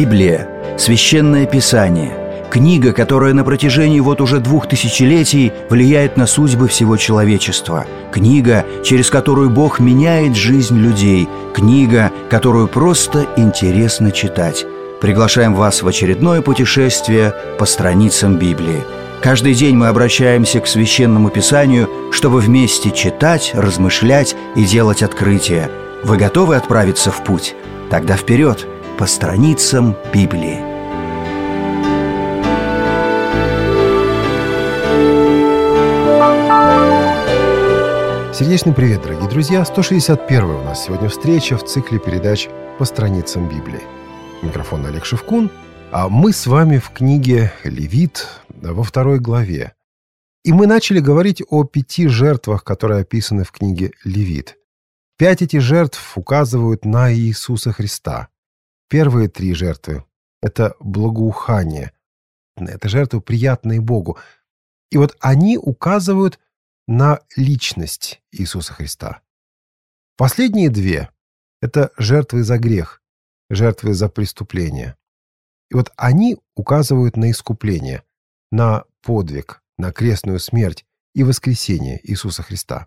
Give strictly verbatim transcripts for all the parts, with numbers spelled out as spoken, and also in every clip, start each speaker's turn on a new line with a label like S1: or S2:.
S1: Библия – Священное Писание, книга, которая на протяжении вот уже двух тысячелетий влияет на судьбы всего человечества, книга, через которую Бог меняет жизнь людей, книга, которую просто интересно читать. Приглашаем вас в очередное путешествие по страницам Библии. Каждый день мы обращаемся к Священному Писанию, чтобы вместе читать, размышлять и делать открытия. Вы готовы отправиться в путь? Тогда вперед, по страницам Библии.
S2: Сердечный привет, дорогие друзья! сто шестьдесят первая у нас сегодня встреча в цикле передач по страницам Библии. Микрофон Олег Шевкун, а мы с вами в книге Левит во второй главе. И мы начали говорить о пяти жертвах, которые описаны в книге Левит. Пять этих жертв указывают на Иисуса Христа. Первые три жертвы – это благоухание. Это жертвы, приятные Богу. И вот они указывают на личность Иисуса Христа. Последние две – это жертвы за грех, жертвы за преступление. И вот они указывают на искупление, на подвиг, на крестную смерть и воскресение Иисуса Христа.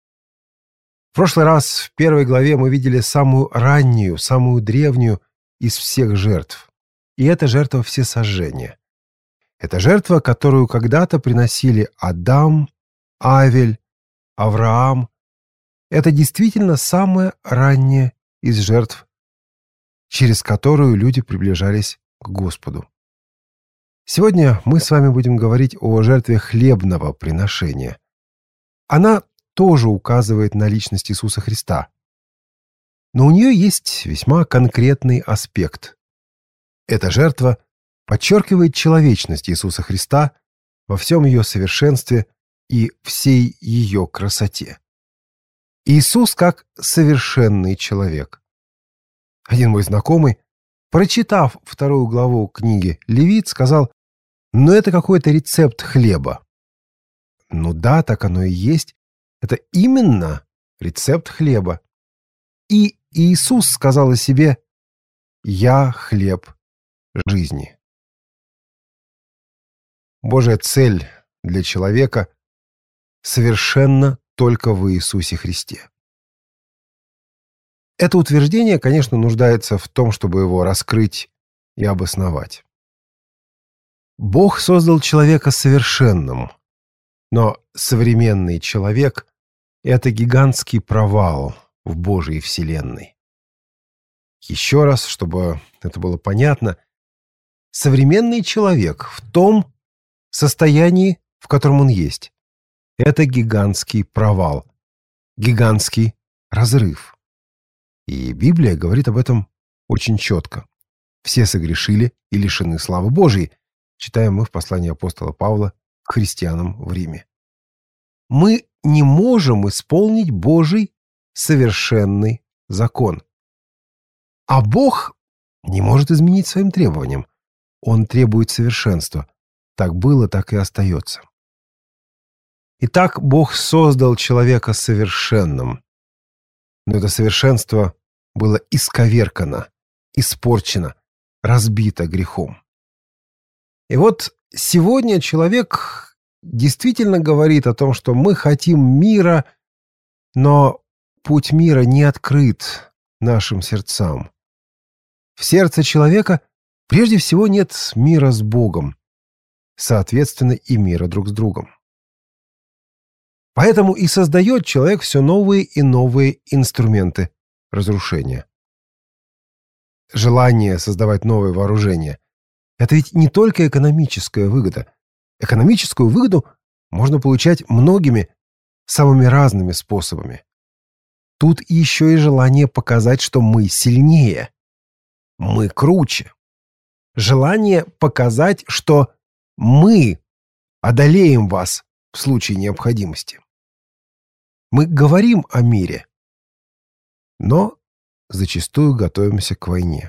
S2: В прошлый раз в первой главе мы видели самую раннюю, самую древнюю из всех жертв. И это жертва всесожжения. Это жертва, которую когда-то приносили Адам, Авель, Авраам. Это действительно самая ранняя из жертв, через которую люди приближались к Господу. Сегодня мы с вами будем говорить о жертве хлебного приношения. Она тоже указывает на личность Иисуса Христа. Но у нее есть весьма конкретный аспект. Эта жертва подчеркивает человечность Иисуса Христа во всем ее совершенстве и всей ее красоте. Иисус как совершенный человек. Один мой знакомый, прочитав вторую главу книги Левит, сказал: «Ну это какой-то рецепт хлеба». Ну да, так оно и есть. Это именно рецепт хлеба. И Иисус сказал о себе: «Я хлеб жизни». Божья цель для человека совершенно только в Иисусе Христе. Это утверждение, конечно, нуждается в том, чтобы его раскрыть и обосновать. Бог создал человека совершенным, но современный человек – это гигантский провал в Божьей вселенной. Еще раз, чтобы это было понятно, современный человек в том состоянии, в котором он есть, это гигантский провал, гигантский разрыв. И Библия говорит об этом очень четко. Все согрешили и лишены славы Божией, читаем мы в послании апостола Павла к христианам в Риме. Мы не можем исполнить Божий совершенный закон. А Бог не может изменить своим требованиям. Он требует совершенства. Так было, так и остается. Итак, Бог создал человека совершенным. Но это совершенство было исковеркано, испорчено, разбито грехом. И вот сегодня человек действительно говорит о том, что мы хотим мира, но путь мира не открыт нашим сердцам. В сердце человека прежде всего нет мира с Богом, соответственно, и мира друг с другом. Поэтому и создает человек все новые и новые инструменты разрушения. Желание создавать новые вооружения – это ведь не только экономическая выгода. Экономическую выгоду можно получать многими, самыми разными способами. Тут еще и желание показать, что мы сильнее, мы круче. Желание показать, что мы одолеем вас в случае необходимости. Мы говорим о мире, но зачастую готовимся к войне.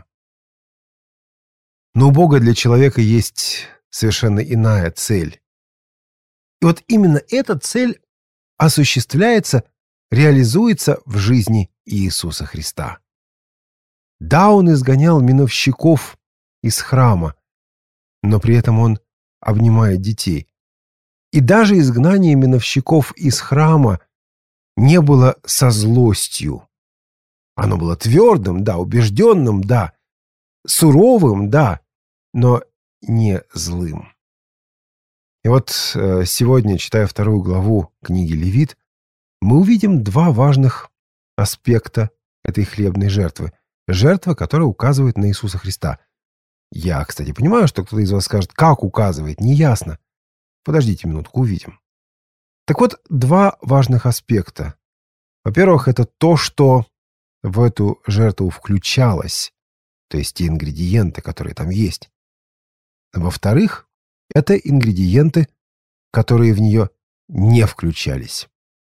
S2: Но у Бога для человека есть совершенно иная цель. И вот именно эта цель осуществляется, реализуется в жизни Иисуса Христа. Да, Он изгонял миновщиков из храма, но при этом он обнимает детей. И даже изгнание миновщиков из храма не было со злостью. Оно было твердым, да, убежденным, да, суровым, да, но не злым. И вот сегодня, читая вторую главу книги Левит, мы увидим два важных аспекта этой хлебной жертвы. Жертва, которая указывает на Иисуса Христа. Я, кстати, понимаю, что кто-то из вас скажет, как указывает, неясно. Подождите минутку, увидим. Так вот, два важных аспекта. Во-первых, это то, что в эту жертву включалось, то есть те ингредиенты, которые там есть. Во-вторых, это ингредиенты, которые в нее не включались.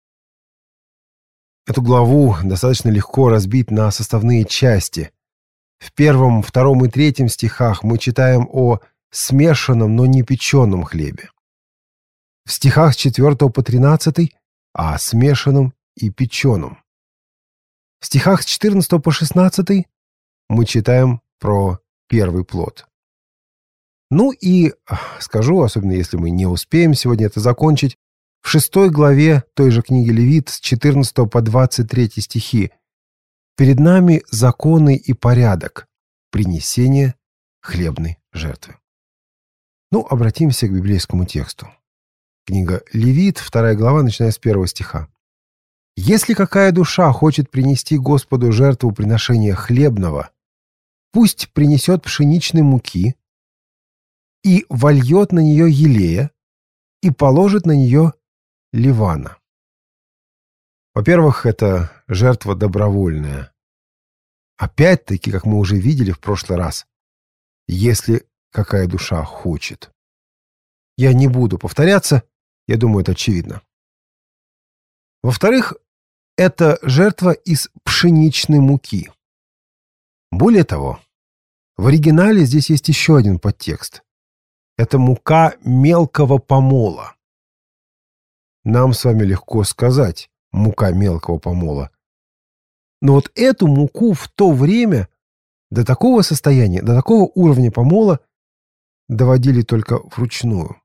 S2: Эту главу достаточно легко разбить на составные части. В первом, втором и третьем стихах мы читаем о смешанном, но не печеном хлебе. В стихах с четвёртого по тринадцатый о смешанном и печеном. В стихах с четырнадцатого по шестнадцатый мы читаем про первый плод. Ну и скажу, особенно если мы не успеем сегодня это закончить, в шестой главе той же книги Левит с четырнадцатого по двадцать третий стихи перед нами законы и порядок принесения хлебной жертвы. Ну, обратимся к библейскому тексту. Книга Левит, вторая глава, начиная с первого стиха. «Если какая душа хочет принести Господу жертву приношения хлебного, пусть принесет пшеничной муки и вольет на нее елея и положит на нее ливана». Во-первых, это жертва добровольная. Опять-таки, как мы уже видели в прошлый раз, если какая душа хочет. Я не буду повторяться, я думаю, это очевидно. Во-вторых, это жертва из пшеничной муки. Более того, в оригинале здесь есть еще один подтекст. Это мука мелкого помола. Нам с вами легко сказать «мука мелкого помола». Но вот эту муку в то время до такого состояния, до такого уровня помола доводили только вручную.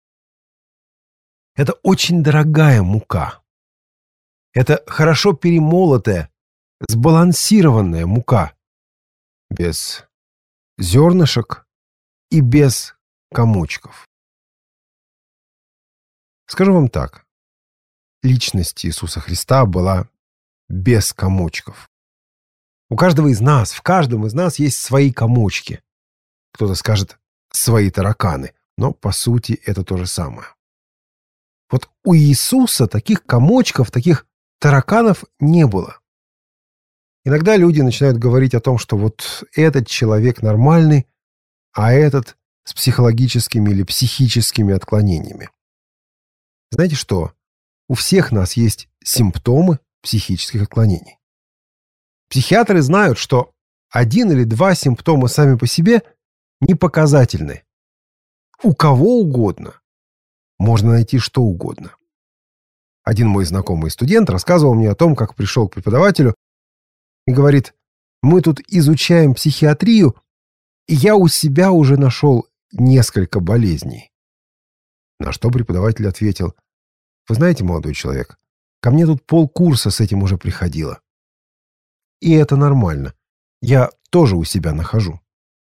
S2: Это очень дорогая мука. Это хорошо перемолотая, сбалансированная мука. Без зернышек и без комочков. Скажу вам так. Личность Иисуса Христа была без комочков. У каждого из нас, в каждом из нас есть свои комочки. Кто-то скажет «свои тараканы», но по сути это то же самое. Вот у Иисуса таких комочков, таких тараканов не было. Иногда люди начинают говорить о том, что вот этот человек нормальный, а этот с психологическими или психическими отклонениями. Знаете что? У всех нас есть симптомы психических отклонений. Психиатры знают, что один или два симптома сами по себе не показательны. У кого угодно можно найти что угодно. Один мой знакомый студент рассказывал мне о том, как пришел к преподавателю и говорит: мы тут изучаем психиатрию, и я у себя уже нашел несколько болезней. На что преподаватель ответил: вы знаете, молодой человек, ко мне тут полкурса с этим уже приходило. И это нормально. Я тоже у себя нахожу.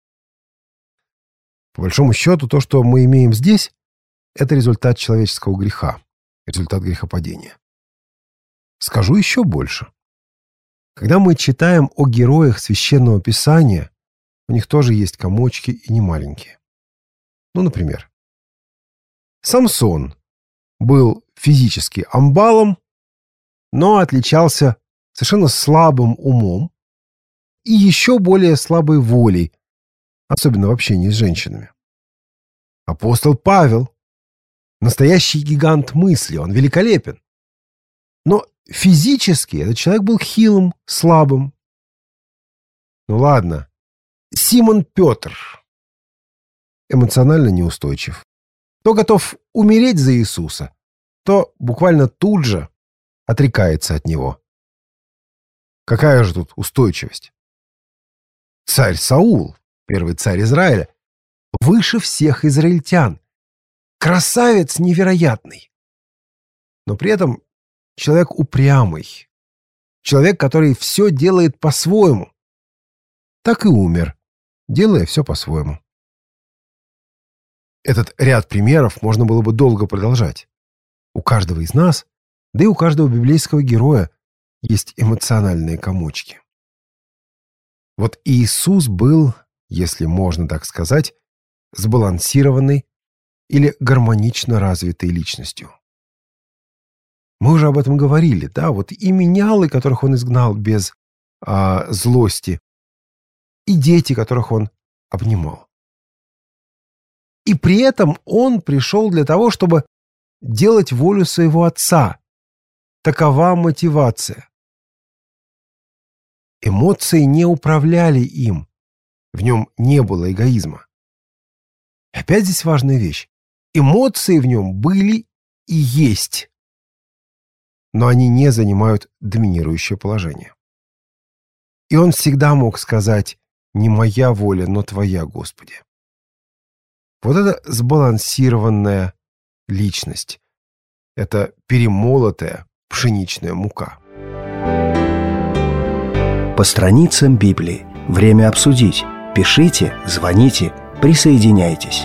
S2: По большому счету, то, что мы имеем здесь, это результат человеческого греха, результат грехопадения. Скажу еще больше. Когда мы читаем о героях Священного Писания, у них тоже есть комочки и не маленькие. Ну, например, Самсон был физически амбалом, но отличался совершенно слабым умом и еще более слабой волей, особенно в общении с женщинами. Апостол Павел — настоящий гигант мысли, он великолепен. Но физически этот человек был хилым, слабым. Ну ладно, Симон Петр эмоционально неустойчив. То готов умереть за Иисуса, то буквально тут же отрекается от него. Какая же тут устойчивость? Царь Саул, первый царь Израиля, выше всех израильтян. Красавец невероятный. Но при этом человек упрямый. Человек, который все делает по-своему. Так и умер, делая все по-своему. Этот ряд примеров можно было бы долго продолжать. У каждого из нас, да и у каждого библейского героя есть эмоциональные комочки. Вот Иисус был, если можно так сказать, сбалансированной или гармонично развитой личностью. Мы уже об этом говорили, да, вот и менялы, которых он изгнал без а, злости, и дети, которых он обнимал. И при этом он пришел для того, чтобы делать волю своего отца. Такова мотивация. Эмоции не управляли им. В нем не было эгоизма. И опять здесь важная вещь. Эмоции в нем были и есть. Но они не занимают доминирующее положение. И он всегда мог сказать: «Не моя воля, но твоя, Господи». Вот это сбалансированная личность. Это перемолотая пшеничная мука.
S1: По страницам Библии. Время обсудить. Пишите, звоните, присоединяйтесь.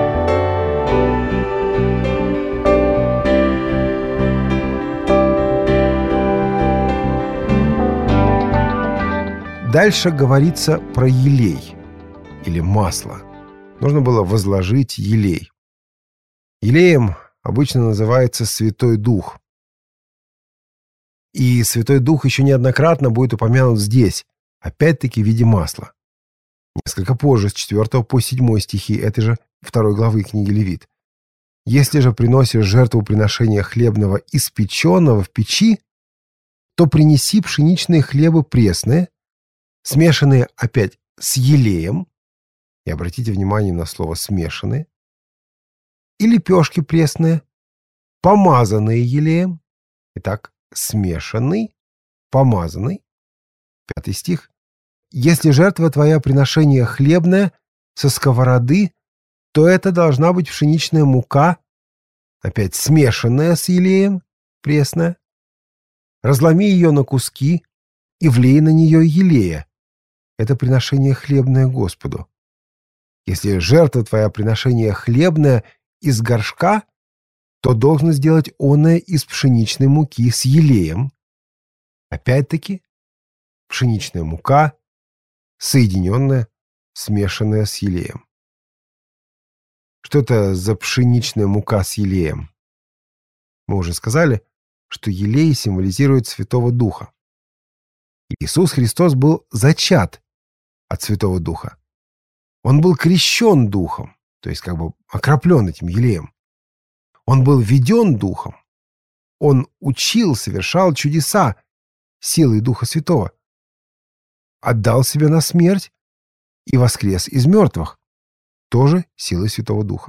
S2: Дальше говорится про елей или масло. Нужно было возложить елей. Елеем обычно называется Святой Дух. И Святой Дух еще неоднократно будет упомянут здесь, опять-таки в виде масла. Несколько позже, с четвёртого по седьмой стихи этой же второй главы книги Левит. «Если же приносишь жертву приношения хлебного испеченного в печи, то принеси пшеничные хлебы пресные, смешанные опять с елеем». И обратите внимание на слово «смешанные». И лепешки пресные, помазанные елеем. Итак, смешанный, помазанный. Пятый стих. «Если жертва твоя приношение хлебное со сковороды, то это должна быть пшеничная мука, опять смешанная с елеем, пресная. Разломи ее на куски и влей на нее елея. Это приношение хлебное Господу. Если жертва твоя приношение хлебное из горшка, то должен сделать оное из пшеничной муки с елеем». Опять-таки, пшеничная мука, соединенная, смешанная с елеем. Что это за пшеничная мука с елеем? Мы уже сказали, что елей символизирует Святого Духа. Иисус Христос был зачат от Святого Духа. Он был крещен Духом, то есть как бы окроплен этим елеем. Он был веден Духом. Он учил, совершал чудеса силой Духа Святого. Отдал себя на смерть и воскрес из мертвых, тоже силой Святого Духа.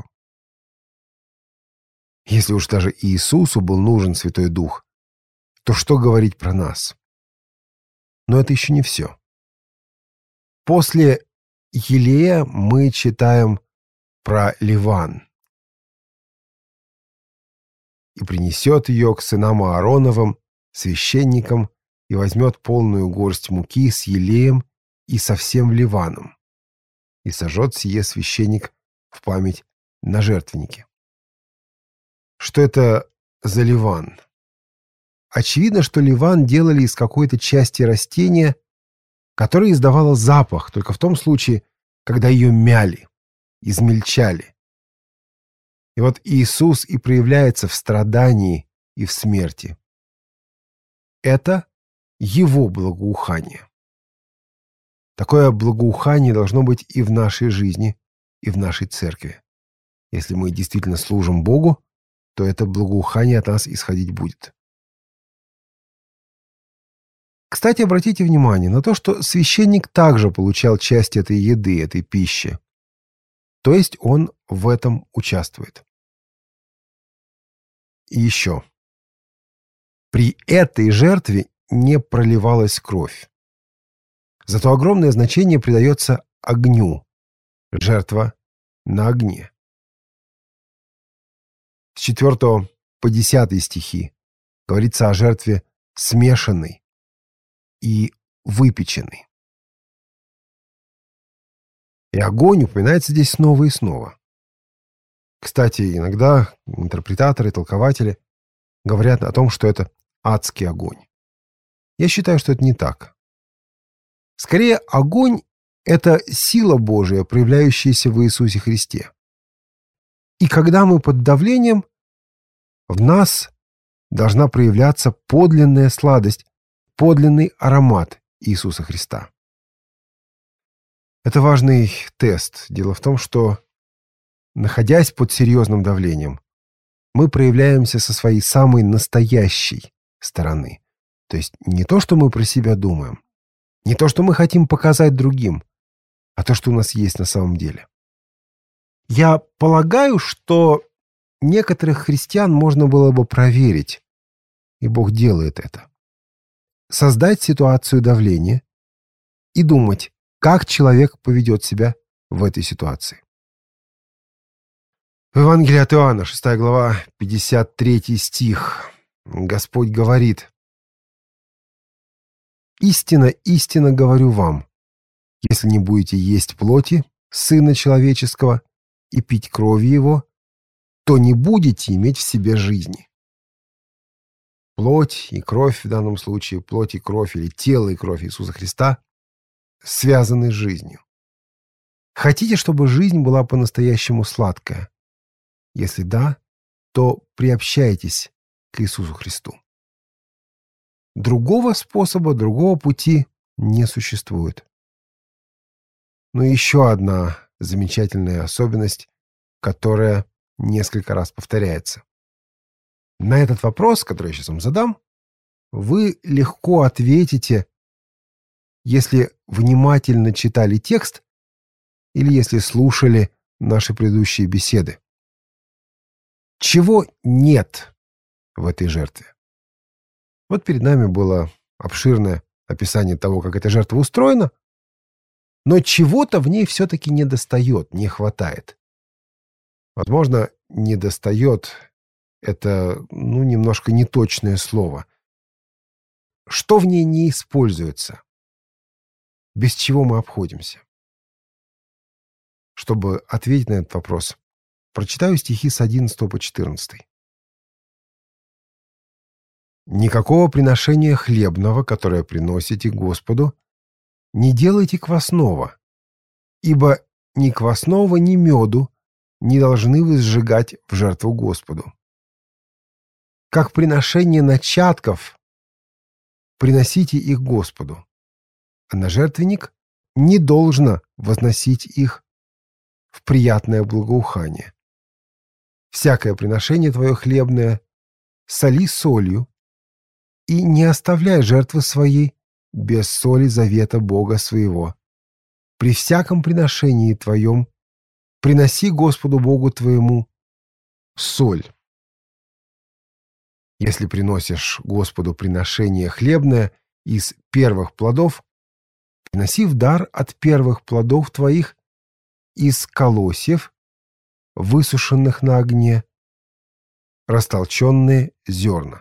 S2: Если уж даже Иисусу был нужен Святой Дух, то что говорить про нас? Но это еще не все. После елея мы читаем про Ливан. «И принесет ее к сынам Аароновым, священникам, и возьмет полную горсть муки с елеем и со всем Ливаном, и сожжет сие священник в память на жертвеннике». Что это за Ливан? Очевидно, что Ливан делали из какой-то части растения, которое издавало запах только в том случае, когда ее мяли, измельчали. И вот Иисус и проявляется в страдании и в смерти. Это Его благоухание. Такое благоухание должно быть и в нашей жизни, и в нашей церкви. Если мы действительно служим Богу, то это благоухание от нас исходить будет. Кстати, обратите внимание на то, что священник также получал часть этой еды, этой пищи. То есть он в этом участвует. И еще. При этой жертве не проливалась кровь. Зато огромное значение придается огню, жертва на огне. С четвертого по десятый стихи говорится о жертве смешанной и выпеченной. И огонь упоминается здесь снова и снова. Кстати, иногда интерпретаторы, толкователи говорят о том, что это адский огонь. Я считаю, что это не так. Скорее, огонь — это сила Божия, проявляющаяся в Иисусе Христе. И когда мы под давлением, в нас должна проявляться подлинная сладость, подлинный аромат Иисуса Христа. Это важный тест. Дело в том, что, находясь под серьезным давлением, мы проявляемся со своей самой настоящей стороны. То есть не то, что мы про себя думаем, не то, что мы хотим показать другим, а то, что у нас есть на самом деле. Я полагаю, что некоторых христиан можно было бы проверить, и Бог делает это. Создать ситуацию давления и думать, как человек поведет себя в этой ситуации. В Евангелии от Иоанна, шестая глава, пятьдесят третий стих, Господь говорит: «Истинно, истинно говорю вам, если не будете есть плоти Сына Человеческого и пить крови Его, то не будете иметь в себе жизни». Плоть и кровь в данном случае, плоть и кровь или тело и кровь Иисуса Христа связаны с жизнью. Хотите, чтобы жизнь была по-настоящему сладкая? Если да, то приобщайтесь к Иисусу Христу. Другого способа, другого пути не существует. Но еще одна замечательная особенность, которая несколько раз повторяется. На этот вопрос, который я сейчас вам задам, вы легко ответите, если внимательно читали текст или если слушали наши предыдущие беседы. Чего нет в этой жертве? Вот перед нами было обширное описание того, как эта жертва устроена, но чего-то в ней все-таки недостает, не хватает. Возможно, недостает — это, ну, немножко неточное слово. Что в ней не используется? Без чего мы обходимся? Чтобы ответить на этот вопрос, прочитаю стихи с одиннадцатого по четырнадцатый. «Никакого приношения хлебного, которое приносите Господу, не делайте квасного, ибо ни квасного, ни меду не должны вы сжигать в жертву Господу. Как приношение начатков приносите их Господу, а на жертвенник не должно возносить их в приятное благоухание. Всякое приношение твое хлебное соли солью, и не оставляй жертвы своей без соли завета Бога своего. При всяком приношении твоем приноси Господу Богу твоему соль. Если приносишь Господу приношение хлебное из первых плодов, приноси в дар от первых плодов твоих из колосьев, высушенных на огне, растолченные зерна».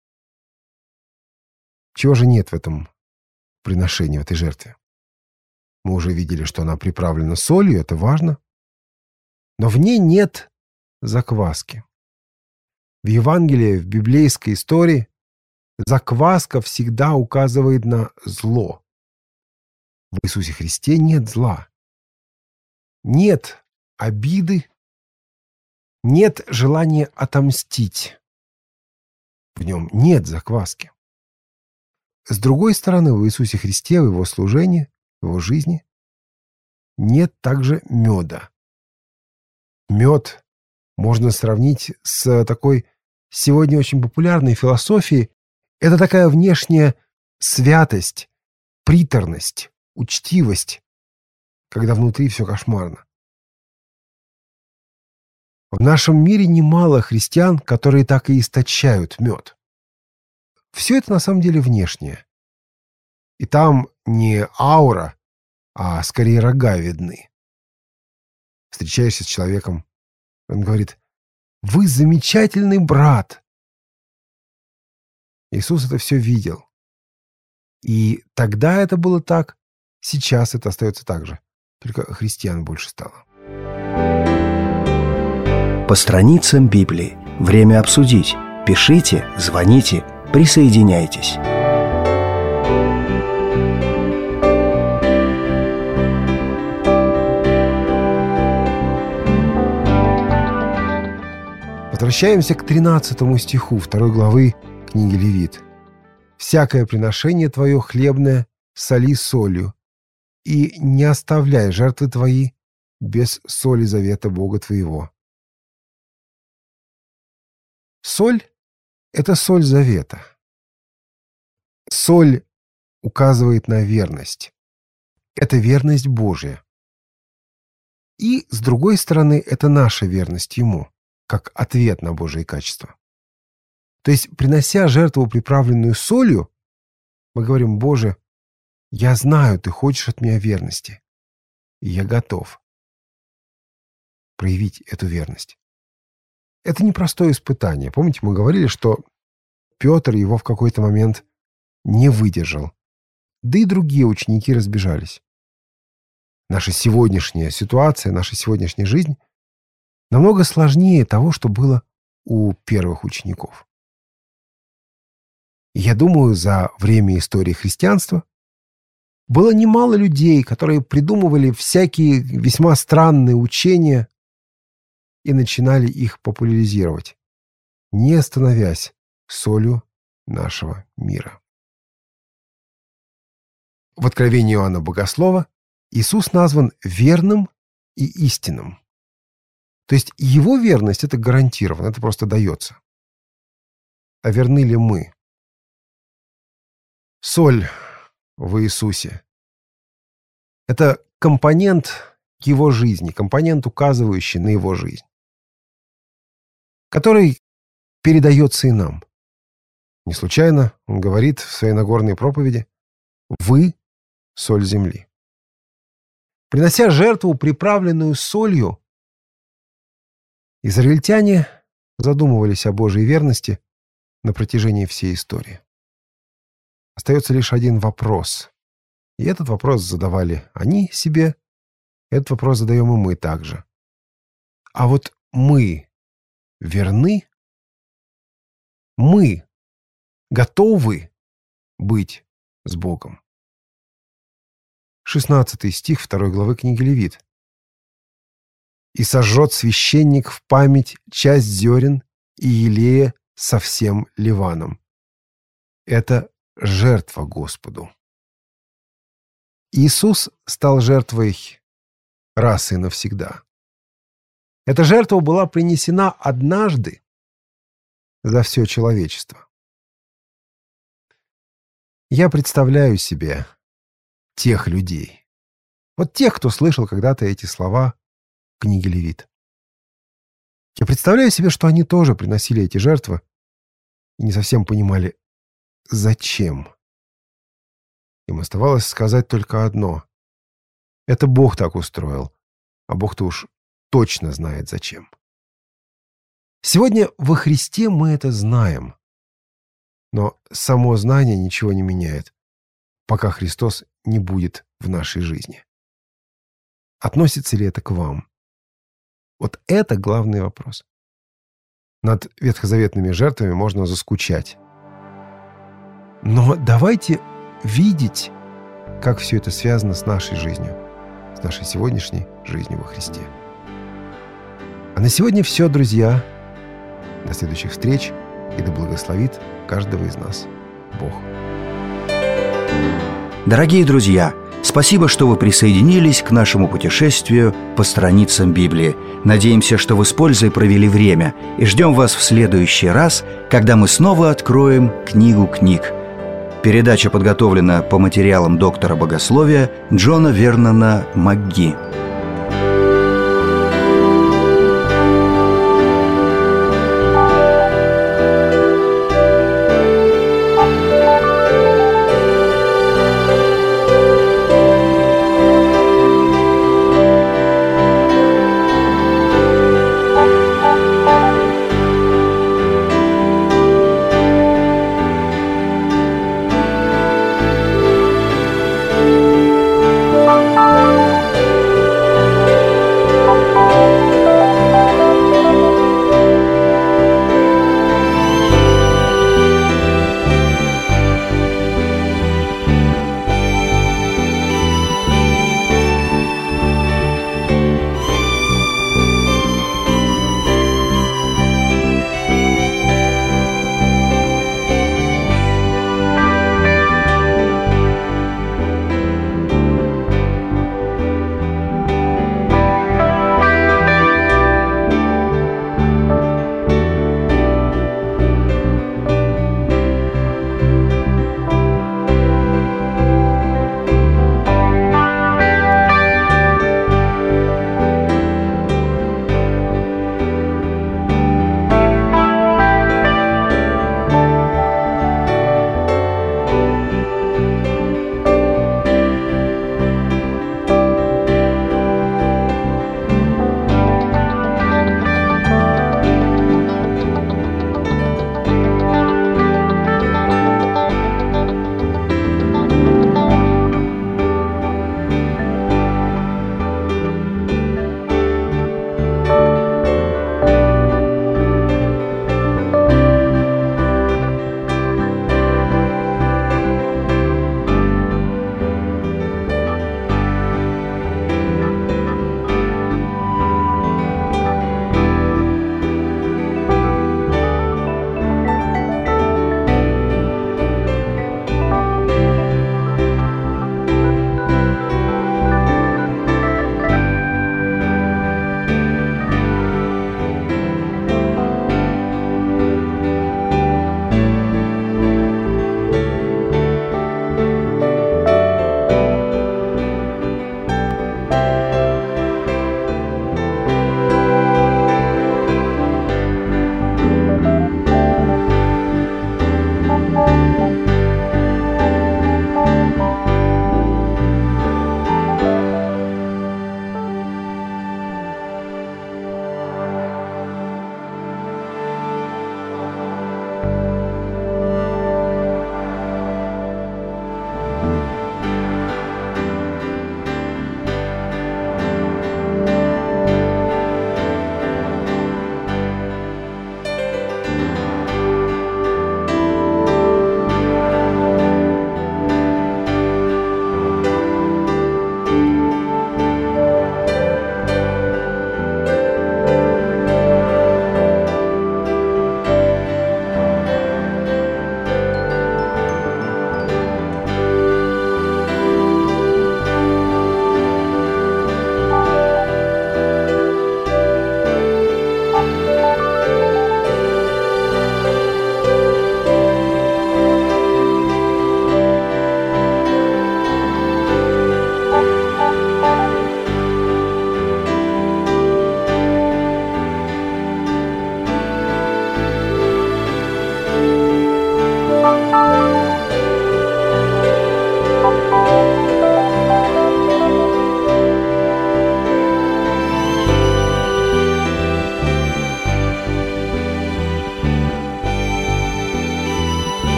S2: Чего же нет в этом приношении, в этой жертве? Мы уже видели, что она приправлена солью, это важно. Но в ней нет закваски. В Евангелии, в библейской истории закваска всегда указывает на зло. В Иисусе Христе нет зла. Нет обиды, нет желания отомстить. В нем нет закваски. С другой стороны, в Иисусе Христе, в Его служении, в Его жизни нет также меда. Мед можно сравнить с такой сегодня очень популярной философией. Это такая внешняя святость, приторность, учтивость, когда внутри все кошмарно. В нашем мире немало христиан, которые так и источают мед. Все это на самом деле внешнее. И там не аура, а скорее рога видны. встречаешься с человеком, он говорит: «Вы замечательный брат». Иисус это все видел. И тогда это было так, сейчас это остается так же. Только христиан больше стало.
S1: По страницам Библии. Время обсудить. Пишите, звоните, присоединяйтесь.
S2: Возвращаемся к тринадцатому стиху второй главы книги Левит. «Всякое приношение твое хлебное соли солью, и не оставляй жертвы твои без соли завета Бога твоего». Соль — это соль завета. Соль указывает на верность. Это верность Божья. И, с другой стороны, это наша верность Ему, как ответ на Божие качества. То есть, принося жертву, приправленную солью, мы говорим: «Боже, я знаю, Ты хочешь от меня верности, и я готов проявить эту верность». Это непростое испытание. Помните, мы говорили, что Петр его в какой-то момент не выдержал. Да и другие ученики разбежались. Наша сегодняшняя ситуация, наша сегодняшняя жизнь намного сложнее того, что было у первых учеников. Я думаю, за время истории христианства было немало людей, которые придумывали всякие весьма странные учения и начинали их популяризировать, не становясь солью нашего мира. В Откровении Иоанна Богослова Иисус назван верным и истинным. То есть Его верность — это гарантированно, это просто дается. А верны ли мы? Соль в Иисусе — это компонент Его жизни, компонент, указывающий на Его жизнь, который передается и нам. Не случайно Он говорит в своей Нагорной проповеди: «Вы — соль земли». Принося жертву, приправленную солью, израильтяне задумывались о Божьей верности на протяжении всей истории. Остается лишь один вопрос. И этот вопрос задавали они себе, этот вопрос задаем и мы также. А вот мы верны? Мы готовы быть с Богом? шестнадцатый стих второй главы книги Левит. «И сожжет священник в память часть зерен и елея со всем ливаном». Это жертва Господу. Иисус стал жертвой раз и навсегда. Эта жертва была принесена однажды за все человечество. Я представляю себе тех людей, вот тех, кто слышал когда-то эти слова в книге Левит. Я представляю себе, что они тоже приносили эти жертвы и не совсем понимали, зачем. Им оставалось сказать только одно: это Бог так устроил, а Бог-то уж точно знает зачем. Сегодня во Христе мы это знаем, но само знание ничего не меняет, пока Христос не будет в нашей жизни. Относится ли это к вам? Вот это главный вопрос. Над ветхозаветными жертвами можно заскучать. Но давайте видеть, как все это связано с нашей жизнью, с нашей сегодняшней жизнью во Христе. А на сегодня все, друзья. До следующих встреч, и да благословит каждого из нас Бог.
S1: Дорогие друзья, спасибо, что вы присоединились к нашему путешествию по страницам Библии. Надеемся, что вы с пользой провели время, и ждем вас в следующий раз, когда мы снова откроем книгу книг. Передача подготовлена по материалам доктора богословия Джона Вернона МакГи.